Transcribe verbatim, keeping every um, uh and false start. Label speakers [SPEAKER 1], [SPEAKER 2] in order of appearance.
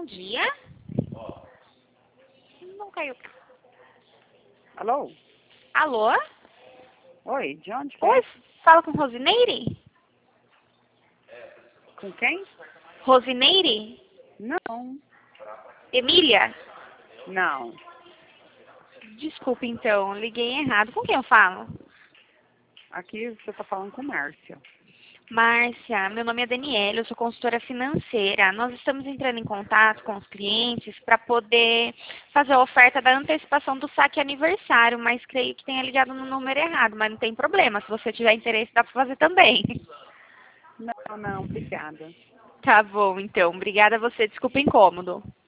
[SPEAKER 1] bom dia. Não caiu.
[SPEAKER 2] Alô?
[SPEAKER 1] Alô?
[SPEAKER 2] Oi, de onde que
[SPEAKER 1] Oi,
[SPEAKER 2] é?
[SPEAKER 1] fala com Rosineire?
[SPEAKER 2] Com quem?
[SPEAKER 1] Rosineire?
[SPEAKER 2] Não,
[SPEAKER 1] Emília?
[SPEAKER 2] não.
[SPEAKER 1] Desculpa, então, liguei errado. Com quem eu falo?
[SPEAKER 2] Aqui você tá falando com Márcia.
[SPEAKER 1] Márcia, meu nome é Daniela, eu sou consultora financeira. Nós estamos entrando em contato com os clientes para poder fazer a oferta da antecipação do saque aniversário, mas creio que tenha ligado no número errado, mas não tem problema. Se você tiver interesse, dá para fazer também.
[SPEAKER 2] Não, não, obrigada.
[SPEAKER 1] Tá bom, então. Obrigada a você. Desculpa o incômodo.